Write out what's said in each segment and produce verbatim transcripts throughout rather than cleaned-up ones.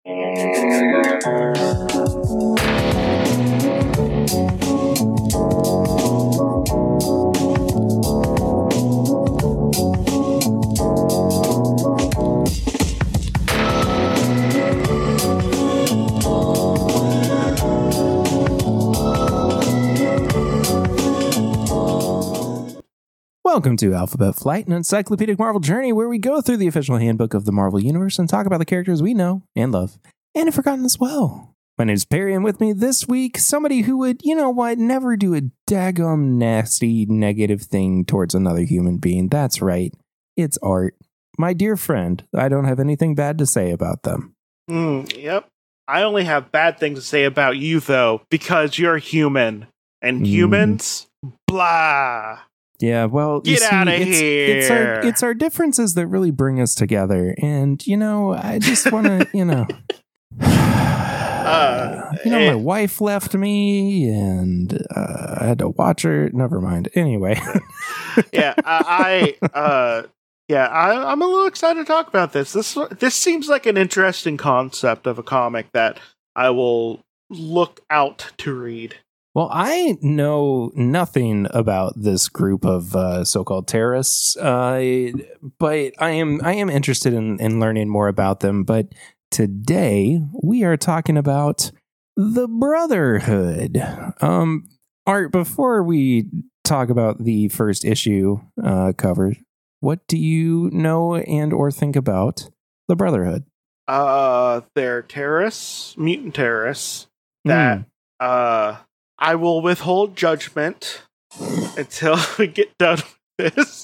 Welcome to Alphabet Flight, an encyclopedic Marvel journey where we go through the official handbook of the Marvel Universe and talk about the characters we know and love, and have forgotten as well. My name is Perry, and with me this week, somebody who would, you know what, never do a daggum nasty negative thing towards another human being. That's right, it's Art. My dear friend, I don't have anything bad to say about them. Mm, yep. I only have bad things to say about you, though, because you're human. And humans, mm. blah. Yeah, well, get out of here. It's our, it's our differences that really bring us together. And, you know, I just want to, you know, uh, you know, it, my wife left me and uh, I had to watch her. Never mind. Anyway. yeah, I, I uh, yeah, I, I'm a little excited to talk about this. This, this seems like an interesting concept of a comic that I will look out to read. Well, I know nothing about this group of uh, so-called terrorists, uh, but I am I am interested in, in learning more about them. But today we are talking about the Brotherhood. Um, Art, before we talk about the first issue uh, cover, what do you know and or think about the Brotherhood? Uh, they're terrorists, mutant terrorists that mm. uh. I will withhold judgment until we get done with this.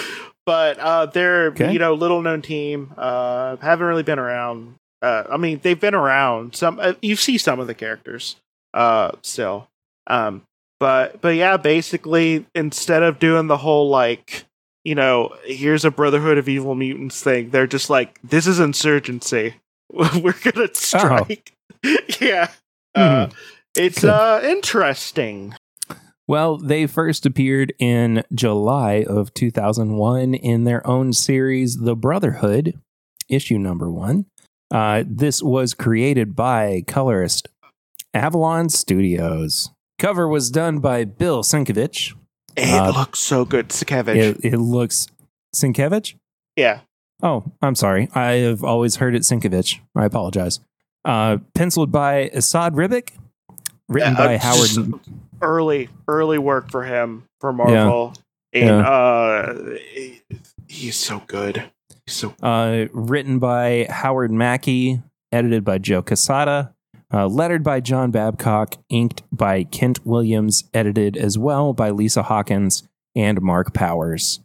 But uh, they're, okay. you know, little known team. Uh, haven't really been around. Uh, I mean, they've been around. Some uh, you see some of the characters uh, still. Um, but but yeah, basically, instead of doing the whole like, you know, here's a Brotherhood of Evil Mutants thing, they're just like, this is insurgency. We're gonna strike. Oh. yeah. Uh, mm-hmm. It's uh, interesting. Well, they first appeared in July of two thousand one in their own series, The Brotherhood, issue number one. Uh, this was created by colorist Avalon Studios. Cover was done by Bill Sienkiewicz. It uh, looks so good, Sienkiewicz. It, it looks... Sienkiewicz? Yeah. Oh, I'm sorry. I have always heard it Sienkiewicz. I apologize. Uh, penciled by Asad Ribic. Written by uh, Howard. Early, early work for him for Marvel, yeah. and yeah. uh, he's so good. He's so uh, written by Howard Mackey, edited by Joe Quesada, uh, lettered by John Babcock, inked by Kent Williams, edited as well by Lisa Hawkins and Mark Powers.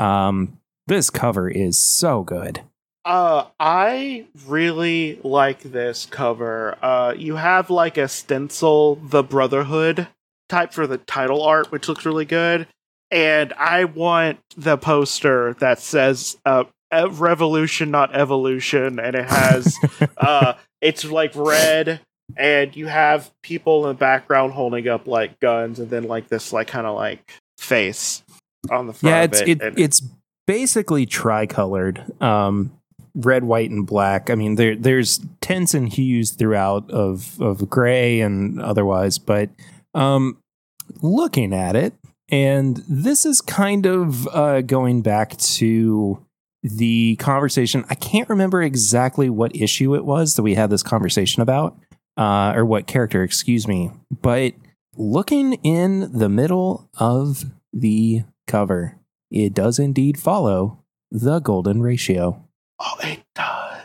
Um, this cover is so good. Uh, I really like this cover. Uh, you have like a stencil, the Brotherhood type for the title art, which looks really good. And I want the poster that says, uh, revolution, not evolution. And it has, uh, it's like red and you have people in the background holding up like guns and then like this like kind of like face on the front yeah, of it's, it. it, and it's basically tricolored. Um, red, white, and black. I mean, there there's tints and hues throughout of of gray and otherwise, but um, looking at it, and this is kind of uh, going back to the conversation. I can't remember exactly what issue it was that we had this conversation about, uh, or what character, excuse me, but looking in the middle of the cover, it does indeed follow the golden ratio. Oh, it does.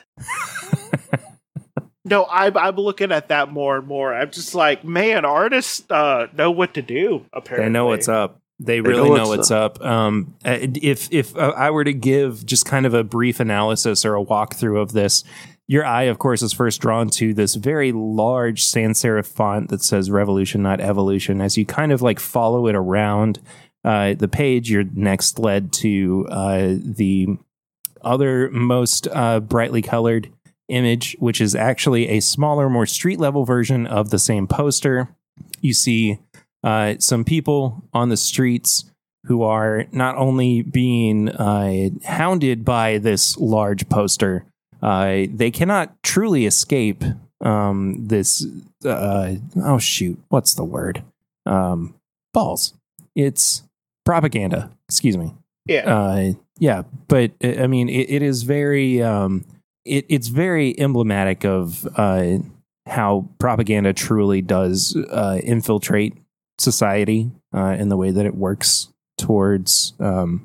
no, I'm, I'm looking at that more and more. I'm just like, man, artists uh, know what to do, apparently. They know what's up. They, they really know, know what's, what's up. up. Um, if if uh, I were to give just kind of a brief analysis or a walkthrough of this, your eye, of course, is first drawn to this very large sans serif font that says Revolution, not Evolution. As you kind of like follow it around uh, the page, you're next led to uh, the other most uh, brightly colored image, which is actually a smaller, more street level version of the same poster. You see uh, some people on the streets who are not only being uh, hounded by this large poster, uh, they cannot truly escape um, this. Uh, oh shoot, what's the word? Um, balls. It's propaganda. Excuse me. Yeah. Uh, yeah, but I mean, it, it is very. Um, it, it's very emblematic of uh, how propaganda truly does uh, infiltrate society uh, in the way that it works towards um,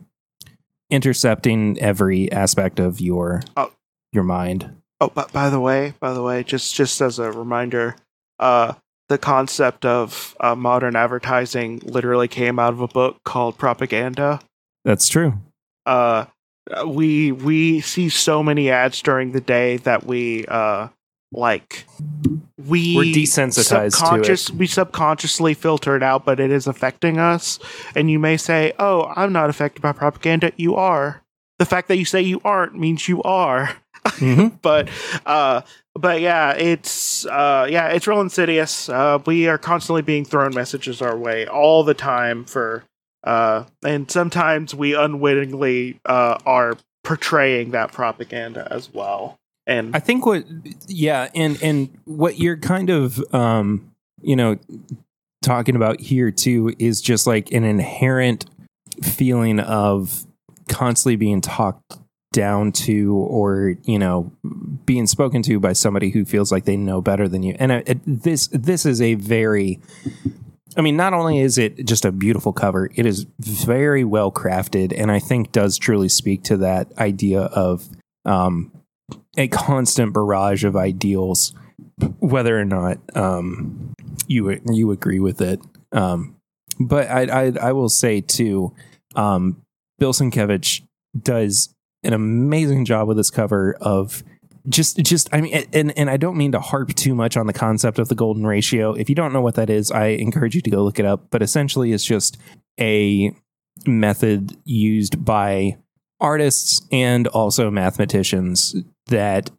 intercepting every aspect of your oh. your mind. Oh, but by the way, by the way, just just as a reminder, uh, the concept of uh, modern advertising literally came out of a book called Propaganda. That's true. Uh, we we see so many ads during the day that we uh like we We're desensitized to it. We subconsciously filter it out, but it is affecting us. And you may say, "Oh, I'm not affected by propaganda." You are. The fact that you say you aren't means you are. Mm-hmm. but uh, but yeah, it's uh, yeah, it's real insidious. Uh, we are constantly being thrown messages our way all the time for. Uh, and sometimes we unwittingly uh, are portraying that propaganda as well. And I think what, yeah, and and what you're kind of, um, you know, talking about here too is just like an inherent feeling of constantly being talked down to, or you know, being spoken to by somebody who feels like they know better than you. And uh, it, this this is a very I mean, not only is it just a beautiful cover, it is very well crafted, and I think does truly speak to that idea of um, a constant barrage of ideals, whether or not um, you you agree with it. Um, but I, I I will say too, um, Bill Sienkiewicz does an amazing job with this cover of. Just, just, I mean, and, and I don't mean to harp too much on the concept of the golden ratio. If you don't know what that is, I encourage you to go look it up. But essentially, it's just a method used by artists and also mathematicians that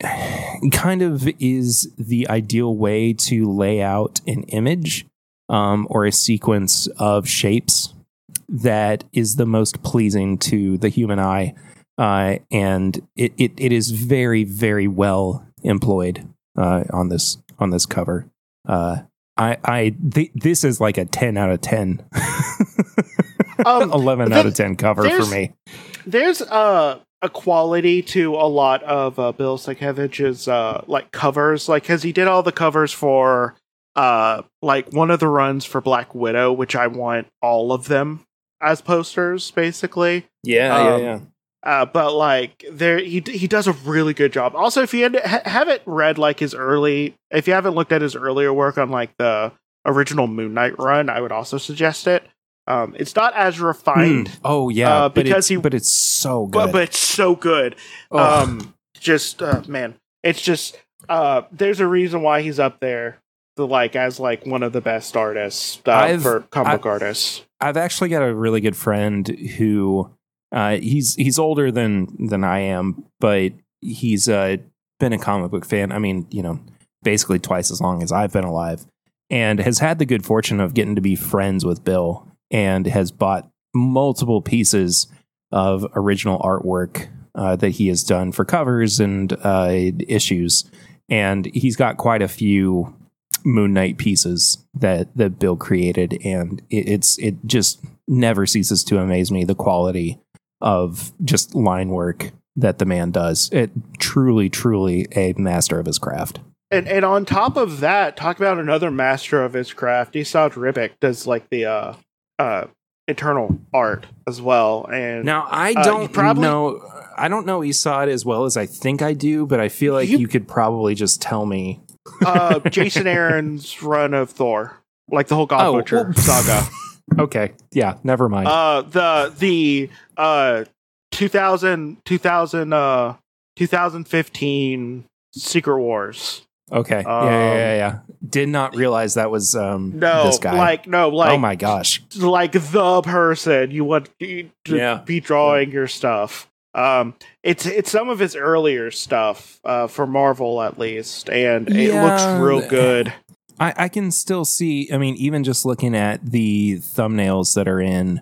kind of is the ideal way to lay out an image um, or a sequence of shapes that is the most pleasing to the human eye. Uh, and it, it, it is very, very well employed uh, on this on this cover. Uh, I I th- this is like a ten out of ten, um, eleven out of ten cover for me. There's uh, a quality to a lot of uh, Bill Sienkiewicz's uh, like covers, like because he did all the covers for uh, like one of the runs for Black Widow, which I want all of them as posters, basically. Yeah, um, yeah, yeah. Uh, but like there, he he does a really good job. Also, if you had, ha- haven't read like his early, if you haven't looked at his earlier work on like the original Moon Knight run, I would also suggest it. Um, it's not as refined. Mm. Oh yeah, uh, but because it's, he, but it's so good. But, but it's so good. Oh. Um, just uh, man, it's just uh, there's a reason why he's up there, the like as like one of the best artists uh, for comic book artists. I've actually got a really good friend who. Uh, he's he's older than than I am, but he's uh, been a comic book fan. I mean, you know, basically twice as long as I've been alive, and has had the good fortune of getting to be friends with Bill, and has bought multiple pieces of original artwork uh, that he has done for covers and uh, issues, and he's got quite a few Moon Knight pieces that that Bill created, and it, it's it just never ceases to amaze me the quality of just line work that the man does. It truly, truly a master of his craft. And and on top of that, talk about another master of his craft. Esad Ribic does like the uh uh Eternal art as well. And now I don't uh, probably know I don't know Esad as well as I think I do, but I feel like you, you could probably just tell me. uh Jason Aaron's run of Thor, like the whole God oh, Butcher well, saga. Okay, yeah, never mind. Uh, the the uh two thousand, two thousand, uh twenty fifteen Secret Wars. Okay, um, yeah, yeah, yeah, yeah. Did not realize that was um no, this guy. like no, like oh my gosh, like the person you want to yeah. be drawing your stuff. Um, it's it's some of his earlier stuff, uh, for Marvel at least, and yeah. it looks real good. I, I can still see, I mean, even just looking at the thumbnails that are in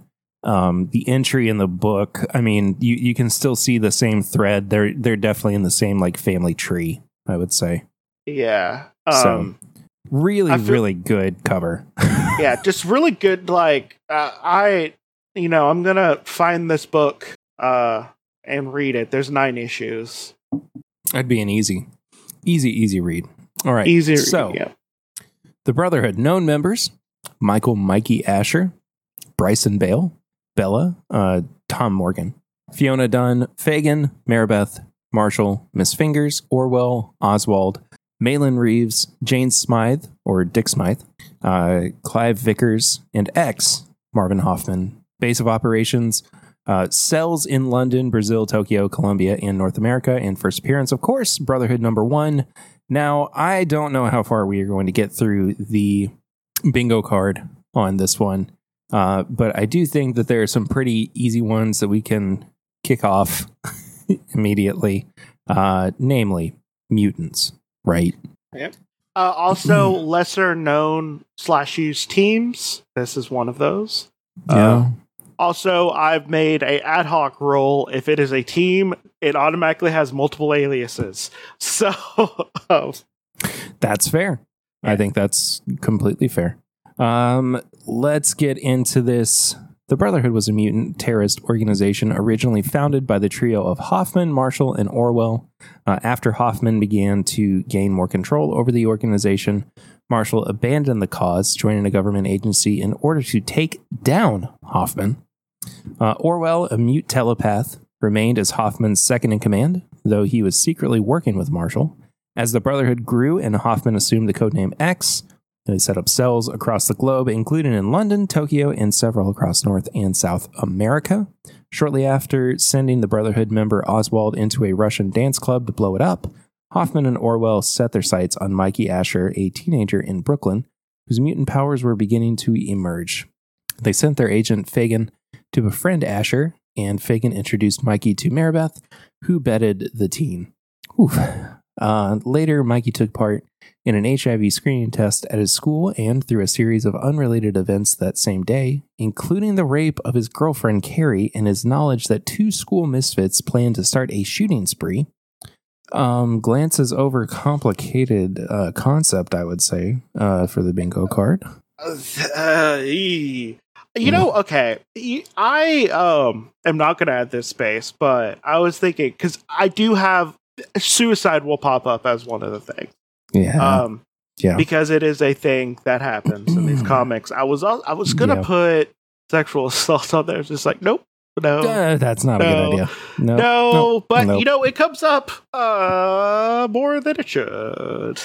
Um, the entry in the book, I mean, you, you can still see the same thread. They're they're definitely in the same like family tree, I would say. Yeah. So Um, really, I feel- really good cover. yeah, just really good. Like uh, I, you know, I'm gonna find this book uh, and read it. There's nine issues. That'd be an easy, easy, easy read. All right. Easy. So yeah. the Brotherhood known members: Michael Mikey Asher, Bryson Bale, Bella, uh, Tom Morgan, Fiona Dunn, Fagin, Maribeth, Marshall, Miss Fingers, Orwell, Oswald, Malin Reeves, Jane Smythe, or Dick Smythe, uh, Clive Vickers, and X, Marvin Hoffman. Base of operations, uh, cells in London, Brazil, Tokyo, Colombia, and North America. And first appearance, of course, Brotherhood number one. Now, I don't know how far we are going to get through the bingo card on this one, uh, but I do think that there are some pretty easy ones that we can kick off immediately, uh, namely mutants, right? Yep. Uh, also, lesser known slash used teams. This is one of those. Yeah. Uh, also, I've made a ad hoc role. If it is a team, it automatically has multiple aliases. So um, that's fair. I think that's completely fair. Um, let's get into this. The Brotherhood was a mutant terrorist organization originally founded by the trio of Hoffman, Marshall, and Orwell. Uh, after Hoffman began to gain more control over the organization, Marshall abandoned the cause, joining a government agency in order to take down Hoffman. Uh, Orwell, a mute telepath, remained as Hoffman's second in command, though he was secretly working with Marshall. As the Brotherhood grew and Hoffman assumed the codename X, they set up cells across the globe, including in London, Tokyo, and several across North and South America. Shortly after sending the Brotherhood member Oswald into a Russian dance club to blow it up, Hoffman and Orwell set their sights on Mikey Asher, a teenager in Brooklyn, whose mutant powers were beginning to emerge. They sent their agent Fagin to befriend Asher, and Fagin introduced Mikey to Maribeth, who bedded the teen. Oof. Uh, later, Mikey took part in an H I V screening test at his school and through a series of unrelated events that same day, including the rape of his girlfriend Carrie and his knowledge that two school misfits planned to start a shooting spree. Um, glances over complicated uh, concept, I would say, uh, for the bingo card. Uh, you know, okay, I um am not going to add this space, but I was thinking, because I do have suicide will pop up as one of the things. Yeah. Um, yeah. Because it is a thing that happens in these comics. I was I was gonna yeah. put sexual assault on there. It's just like, nope, no, uh, that's not no, a good idea. No, no, no but nope. you know, it comes up uh more than it should.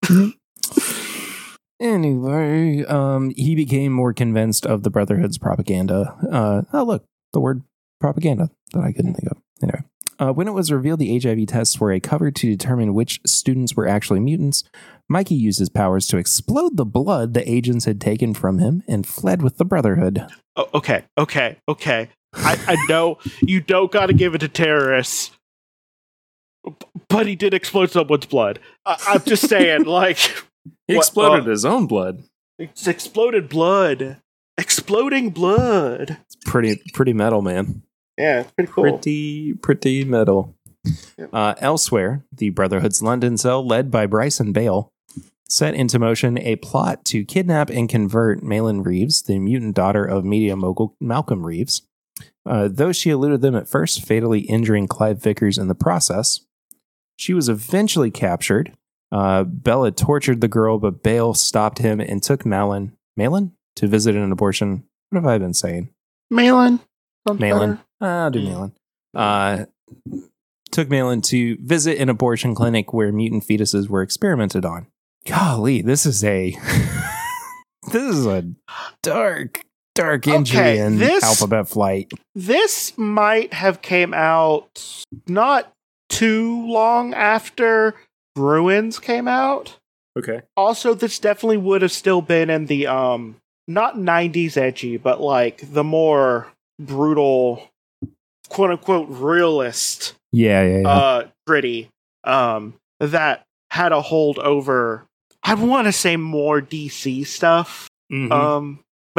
Anyway, um, he became more convinced of the Brotherhood's propaganda. Uh, oh, look, the word propaganda that I couldn't think of. Anyway. Uh, when it was revealed the H I V tests were a cover to determine which students were actually mutants, Mikey used his powers to explode the blood the agents had taken from him and fled with the Brotherhood. Oh, okay, okay, okay. I, I know you don't got to give it to terrorists, but he did explode someone's blood. I, I'm just saying, like... He what, exploded uh, his own blood. It's exploded blood. Exploding blood. It's pretty, pretty metal, man. Yeah, it's pretty cool. Pretty, pretty metal. Yep. Uh, elsewhere, the Brotherhood's London cell, led by Bryson Bale, set into motion a plot to kidnap and convert Malin Reeves, the mutant daughter of media mogul Malcolm Reeves. Uh, though she eluded them at first, fatally injuring Clive Vickers in the process, she was eventually captured. Uh, Bella tortured the girl, but Bale stopped him and took Malin, Malin to visit an abortion. What have I been saying? Malin. Malin. Ah, I'll do Malin. Uh, took Malin to visit an abortion clinic where mutant fetuses were experimented on. Golly, this is a this is a dark, dark injury Okay, in this- Alphabet Flight. This might have came out not too long after Bruins came out. Okay. Also, this definitely would have still been in the um not nineties edgy, but like the more brutal, quote unquote realist Yeah, yeah, yeah. uh gritty um that had a hold over, I want to say, more D C stuff. Mhm. Um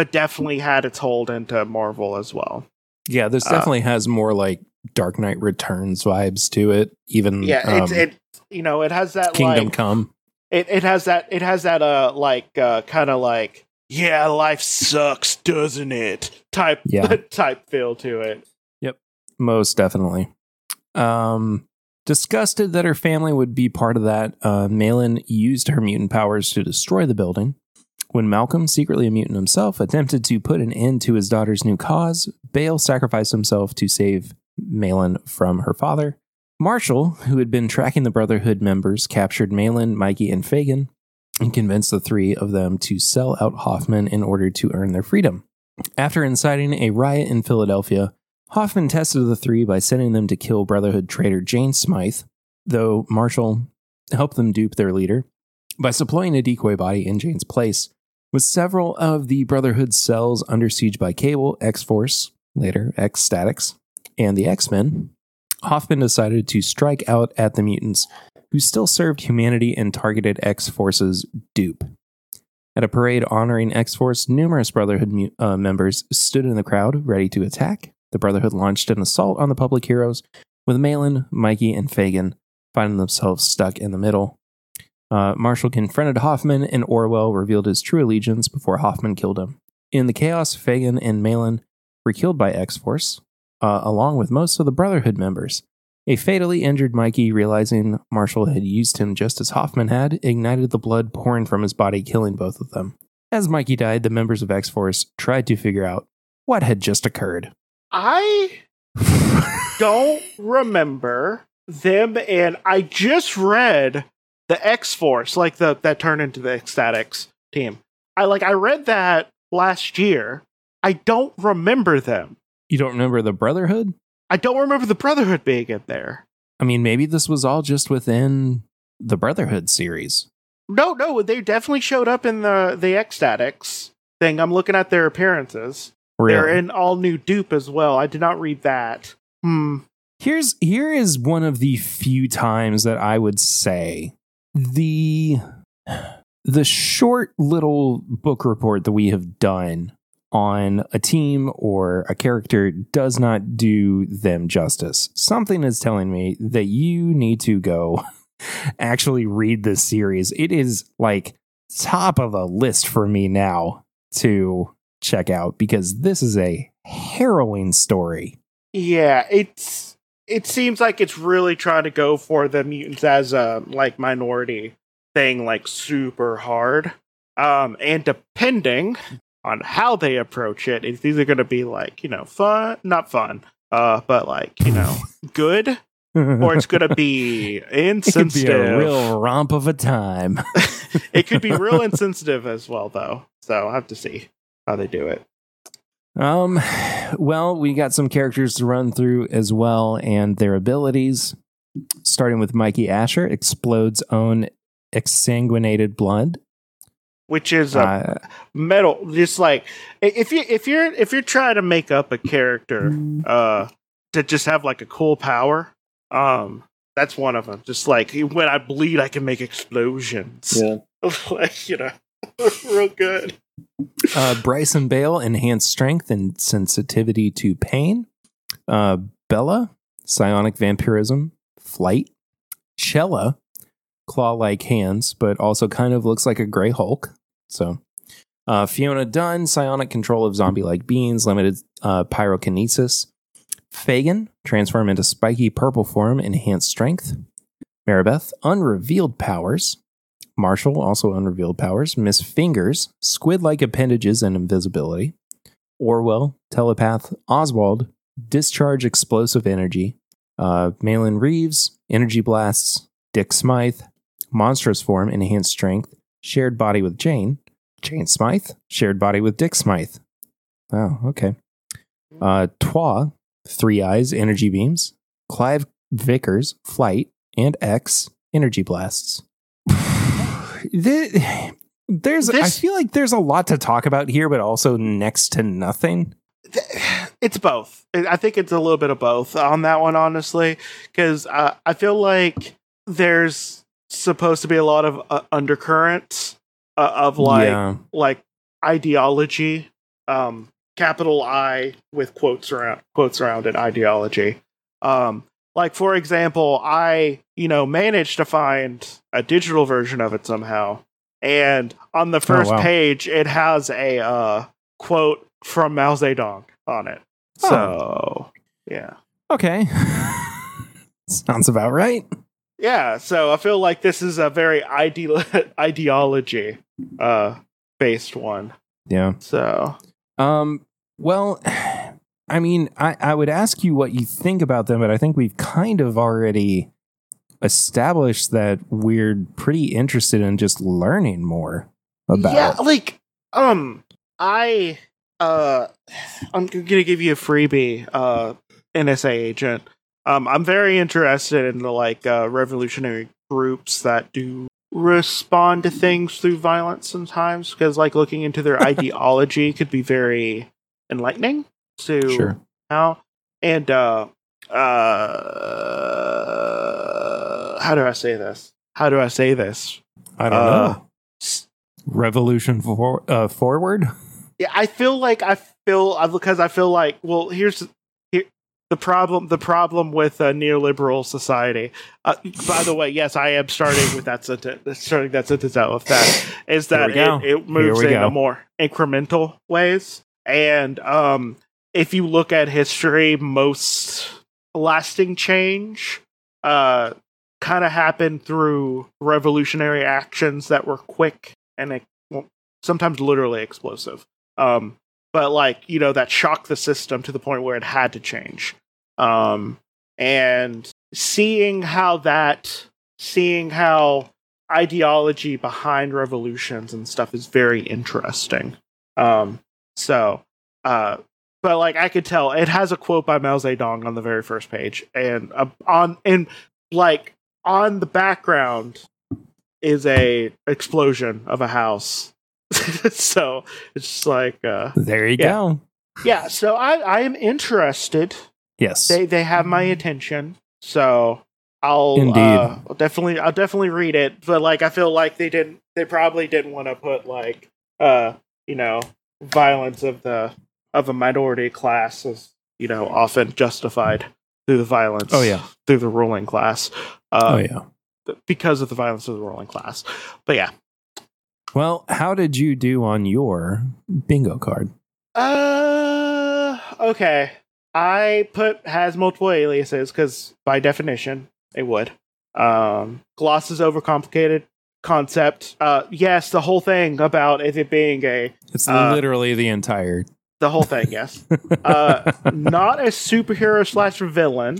but definitely had its hold into Marvel as well. Yeah, this Uh, definitely has more like Dark Knight Returns vibes to it. Even Yeah, um, it's it. You know, it has that Kingdom like Come. it. It has that. It has that. Uh, like uh, kind of like yeah, life sucks, doesn't it? Type Yeah. type feel to it. Yep, most definitely. Um, disgusted that her family would be part of that, uh, Malin used her mutant powers to destroy the building. When Malcolm, secretly a mutant himself, attempted to put an end to his daughter's new cause, Bale sacrificed himself to save Malin from her father. Marshall, who had been tracking the Brotherhood members, captured Malin, Mikey, and Fagin and convinced the three of them to sell out Hoffman in order to earn their freedom. After inciting a riot in Philadelphia, Hoffman tested the three by sending them to kill Brotherhood traitor Jane Smythe, though Marshall helped them dupe their leader by supplying a decoy body in Jane's place. With several of the Brotherhood cells under siege by Cable, X-Force, later X-Statix, and the X-Men, Hoffman decided to strike out at the mutants, who still served humanity and targeted X-Force's dupe. At a parade honoring X-Force, numerous Brotherhood mu- uh, members stood in the crowd, ready to attack. The Brotherhood launched an assault on the public heroes, with Malin, Mikey, and Fagin finding themselves stuck in the middle. Uh, Marshall confronted Hoffman, and Orwell revealed his true allegiance before Hoffman killed him. In the chaos, Fagin and Malin were killed by X-Force, uh, along with most of the Brotherhood members. A fatally injured Mikey, realizing Marshall had used him just as Hoffman had, ignited the blood pouring from his body, killing both of them. As Mikey died, the members of X-Force tried to figure out what had just occurred. I don't remember them, and I just read the X-Force, like the that turned into the Ecstatics team. I like I read that last year. I don't remember them. You don't remember the Brotherhood? I don't remember the Brotherhood being in there. I mean, maybe this was all just within the Brotherhood series. No, no, they definitely showed up in the the Ecstatics thing. I'm looking at their appearances. Really? They're in All New Dupe as well. I did not read that. Hmm. Here's here is one of the few times that I would say the the short little book report that we have done on a team or a character does not do them justice. Something is telling me that you need to go actually read this series. It is like top of the list for me now to check out because this is a harrowing story. Yeah, it's it seems like it's really trying to go for the mutants as a like minority thing, like super hard. Um, and depending on how they approach it, it's either going to be like, you know, fun, not fun, uh, but like, you know, good, or it's going to be insensitive. It could be a real romp of a time. It could be real insensitive as well, though. So I'll have to see how they do it. Um, well, we got some characters to run through as well and their abilities. Starting with Mikey Asher, explodes own exsanguinated blood. Which is a Uh, metal, just like if you if you're if you're trying to make up a character uh to just have like a cool power, um that's one of them. Just like when I bleed, I can make explosions. Yeah. Like, you know, real good. Uh, Bryson Bale, enhanced strength and sensitivity to pain. Uh, Bella, psionic vampirism, flight. Chella, claw-like hands, but also kind of looks like a gray Hulk. So, uh, Fiona Dunn, psionic control of zombie-like beings, limited uh, pyrokinesis. Fagin, transform into spiky purple form, enhanced strength. Maribeth, unrevealed powers. Marshall, also unrevealed powers. Miss Fingers, squid-like appendages and invisibility. Orwell, telepath. Oswald, discharge explosive energy. Uh, Malin Reeves, energy blasts. Dick Smythe, monstrous form, enhanced strength. Shared body with Jane. Jane Smythe, shared body with Dick Smythe. Oh, okay. Uh, Twa, three eyes, energy beams. Clive Vickers, flight. And X, energy blasts. The- there's, This- I feel like there's a lot to talk about here, but also next to nothing. It's both. I think it's a little bit of both on that one, honestly, because uh, I feel like there's supposed to be a lot of uh, undercurrents uh, of like Yeah. like ideology um, capital I with quotes around quotes around it ideology. Um, like for example, I you know managed to find a digital version of it somehow, and on the first Oh, wow. page it has a uh, quote from Mao Zedong on it. Oh. So yeah, Okay. Sounds about right. yeah. So I feel like this is a very ide- ideology uh, based one. Yeah. So Um, well, I mean, I, I would ask you what you think about them, but I think we've kind of already established that we're pretty interested in just learning more about yeah, it. like um, I uh, I'm gonna give you a freebie, uh, N S A agent. Um, I'm very interested in the like uh, revolutionary groups that do respond to things through violence sometimes, because like looking into their ideology could be very enlightening to Sure. how and uh uh how do I say this? How do I say this? I don't Uh, know. Revolution for, uh, forward? Yeah, I feel like I feel I- because I feel like well, here's here, the problem. The problem with a neoliberal society. Uh, by the way, yes, I am starting with that sentence. Starting that sentence out with that is Here that we go. it, it moves Here we in go. a more incremental ways. And um, if you look at history, most lasting change uh, kind of happened through revolutionary actions that were quick and it, well, sometimes literally explosive. Um, but like, you know, that shocked the system to the point where it had to change. Um, and seeing how that, seeing how ideology behind revolutions and stuff is very interesting. Um, so, uh, but like I could tell it has a quote by Mao Zedong on the very first page, and uh, on and like on the background is a explosion of a house. So it's just like uh, There you yeah. go. yeah. So I I am interested. Yes. They they have my attention. So I'll Indeed. uh, I'll definitely I'll definitely read it. But like I feel like they didn't they probably didn't want to put like uh you know violence of the of a minority class is you know often justified through the violence. Oh, yeah. Through the ruling class. Uh, oh, yeah. Because of the violence of the ruling class. But yeah. Well, how did you do on your bingo card? Uh, okay. I put has multiple aliases because by definition it would. Um, gloss is overcomplicated concept. Uh, yes, the whole thing about it being a It's Uh, literally the entire. the whole thing. Yes. uh, not a superhero slash villain.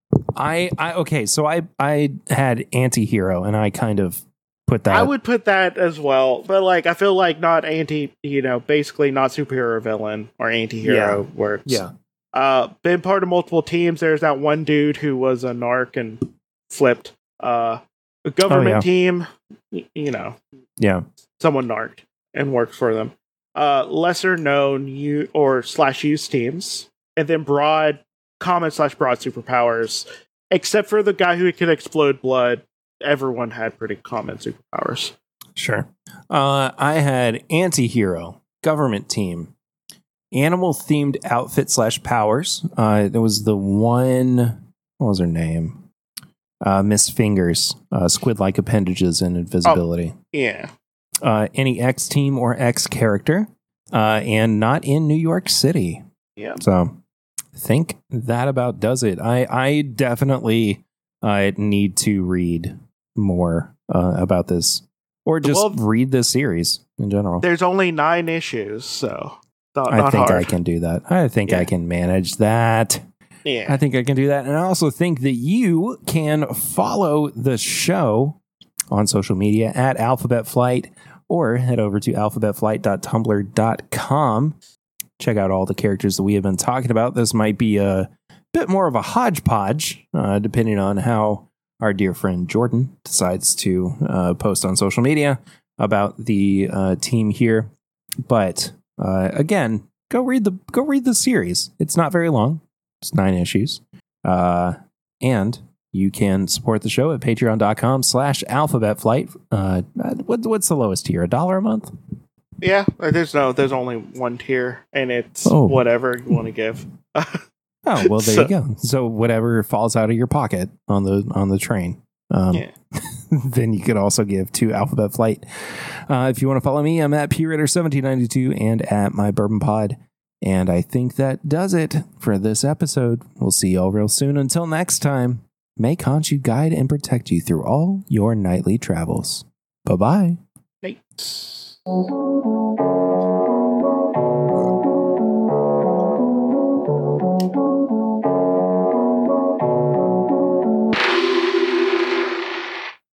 I, I okay, so I I had anti-hero and I kind of put that. I would put that as well, but like I feel like not anti, you know, basically not superhero villain or anti-hero Yeah. works. Yeah. Uh, been part of multiple teams. There's that one dude who was a narc and flipped. Uh, a government Oh, yeah. team, y- you know, Yeah. someone narked and worked for them. Uh, lesser known you or slash use teams, and then broad common slash broad superpowers. Except for the guy who could explode blood, everyone had pretty common superpowers. Sure. Uh, I had anti-hero, government team, animal themed outfit slash powers. Uh, there was the one. What was her name? Uh, Miss Fingers, uh, squid-like appendages and invisibility. Yeah. Uh, any X team or X character, uh, and not in New York City. Yeah. So, I think that about does it. I I definitely uh, need to read more uh, about this, or just Well, read this series in general. There's only nine issues, so not, I not think hard. I can do that. I think Yeah. I can manage that. Yeah. I think I can do that. And I also think that you can follow the show on social media at Alphabet Flight or head over to alphabet flight dot tumblr dot com. Check out all the characters that we have been talking about. This might be a bit more of a hodgepodge, uh, depending on how our dear friend Jordan decides to uh, post on social media about the uh, team here. But uh, again, go read the go read the series. It's not very long. It's nine issues. Uh, and you can support the show at patreon dot com slash alphabet flight. Uh, what, what's the lowest tier? A dollar a month? Yeah, there's no, there's only one tier, and it's Oh. whatever you want to give. Oh, well, there So- you go. So whatever falls out of your pocket on the on the train. Um, Yeah. then you could also give to Alphabet Flight. Uh, if you want to follow me, I'm at P Ritter seventeen ninety-two and at My Bourbon Pod. And I think that does it for this episode. We'll see y'all real soon. Until next time, may Khonshu guide and protect you through all your nightly travels. Bye-bye. Nate.